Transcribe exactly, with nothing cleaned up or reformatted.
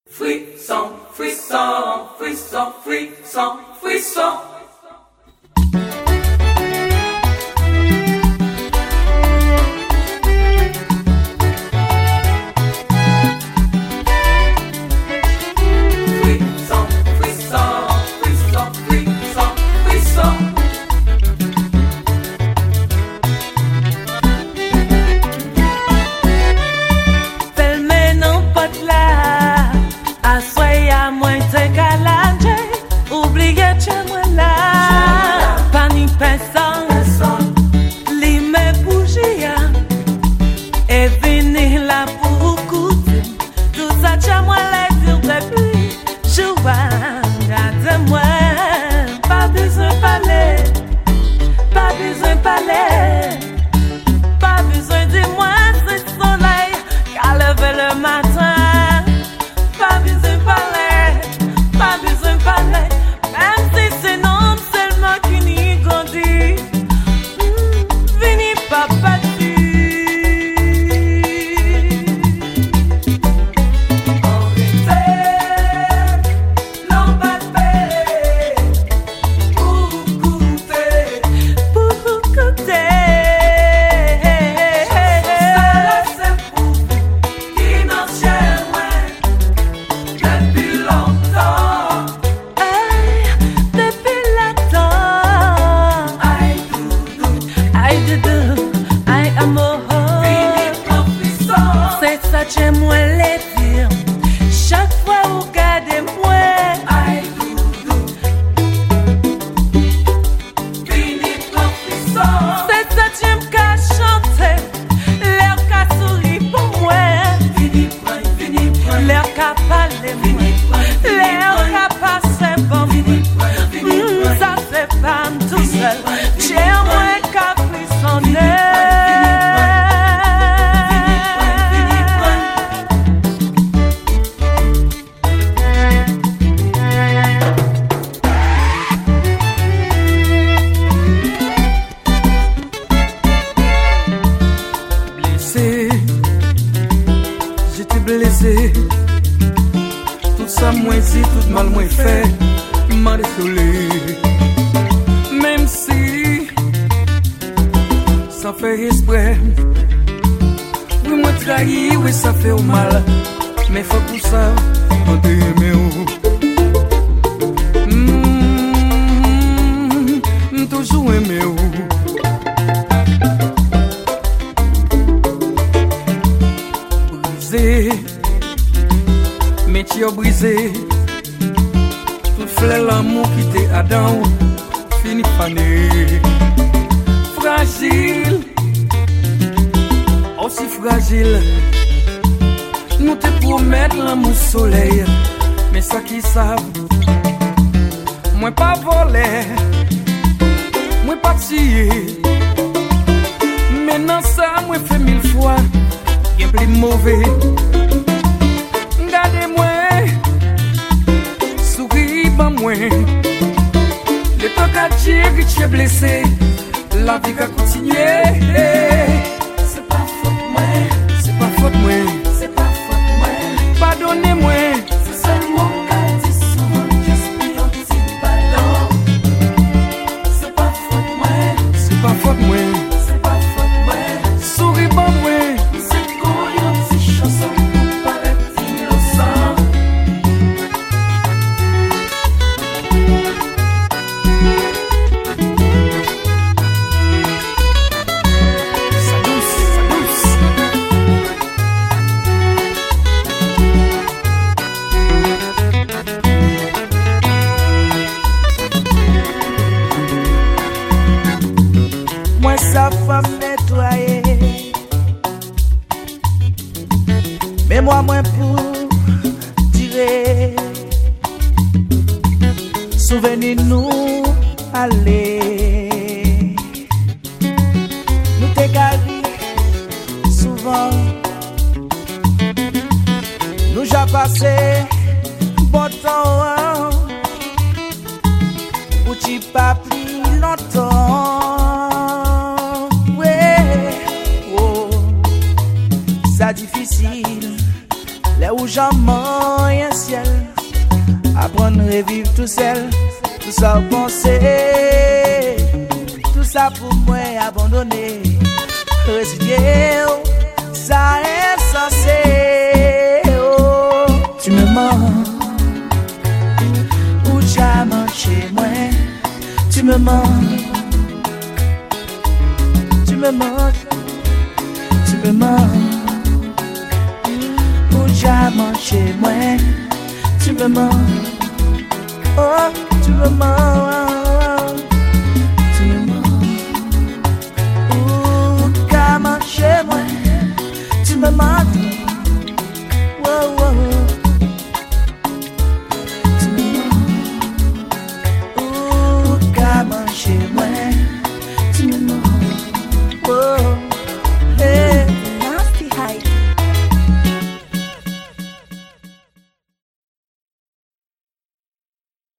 Frisson, frisson, frisson, frisson, frisson. Ça difficile, là où j'en moyen apprendre à vivre tout seul, tout ça penser, tout ça pour moi abandonner, résigner, ça est censé. Oh, tu me mens, ou jamais chez moi, tu me mens, tu me mens, tu me mens, ou jamais chez moi. Tu me mens, oh, tu me mens, tu me mens, ou comment chez moi, tu me mens.